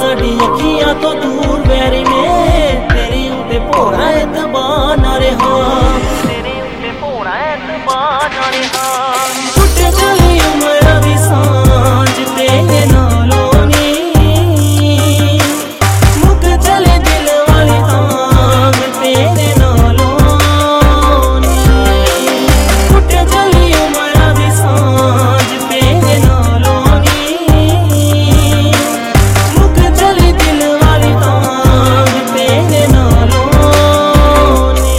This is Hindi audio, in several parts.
साडी अखियां तो दूर बैरी ने तेरे उत्ते भोरा एतबार ना रहा, तेरे उत्ते भोरा एतबार ना रहा। टुट चली उमर दी सांझ तेरे नालों नी, मुक चले दिल वाली तांग तेरे नालों नी। टुट चली उमर दी सांझ तेरे नालों नी, मुक चली दिल वाली तांग तेरे नालों नी।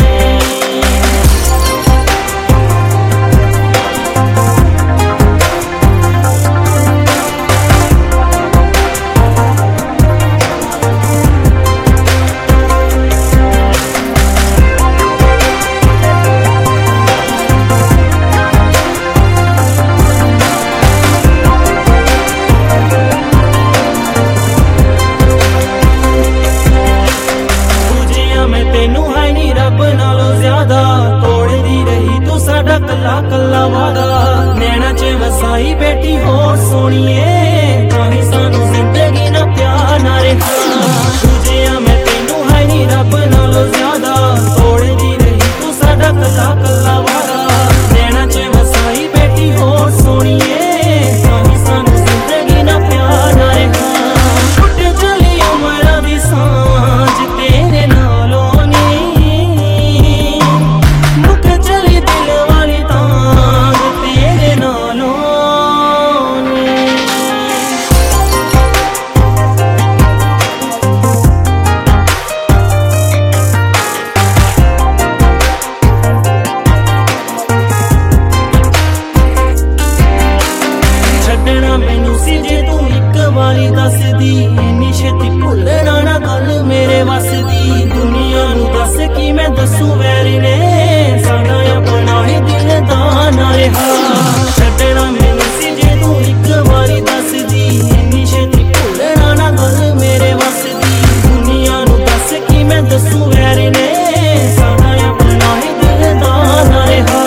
तेनू है नी रब नालों ज्यादा, तोड़दी रही तू साडा कला कला वादा। नैना च वसाई बेटी होर सोनिए, ताही सानू जिंदगी ना प्यार ना रहा। तुझे मैं तेनू है नी रब नालों ज्यादा, तोड़दी रही तू साडा कला कला वादा। नैना च वसाई बेटी होर सोनिए, ताही सानू जिंदगी ना प्यार ना रहा। टुट चली उमर दी सांझ तेरे नालों, जे तू एक बारी दस दी, इन्नी छेती भुलना ना गल मेरे वस दी। दुनिया नू दस की मैं दसू वैरी ने, साडा अपना ही दिल दा ना रहा। छड्डना मैनू सी जे तू एक बारी दस दी, इन्नी छेती भुलना ना गल मेरे वस दी। दुनिया नू दस की मैं दसू वैरी ने, साडा अपना ही दिल दा ना रहा।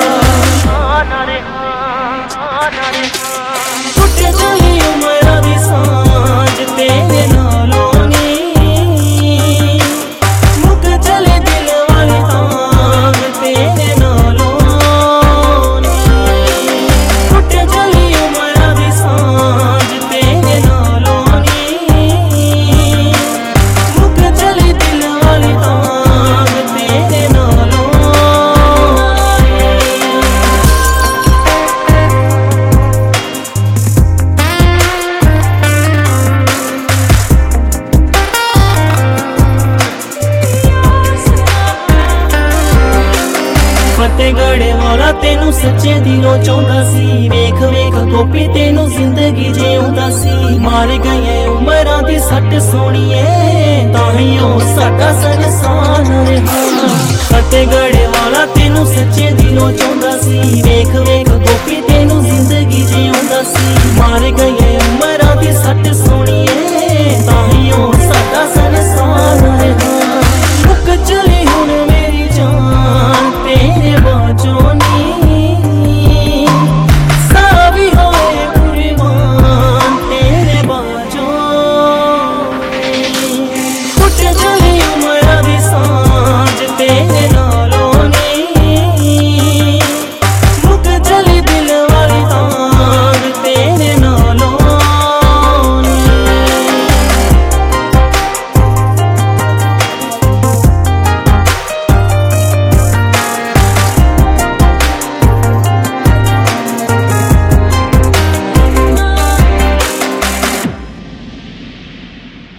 टुट चली उमर दी सांझ तेरे नालों नी, मुक चले दिल वाली तांग तेरे नालों नी। टुट चली उमर दी सांझ तेरे नालों नी, मुक चले दिल वाली तांग तेरे नालों नी। फतेहगढ़ वाला तेनू सच्चे दिलों चाहता सी, वेख वेख गोपी तेनू जिंदगी जिउंदा सी। मार गई उमरां दी सट सोनिए, ताही ओ साडा संसार रहा। फतेहगढ़ वाला तेनू सच्चे दिलों चाहता सी, वेख वेख गोपी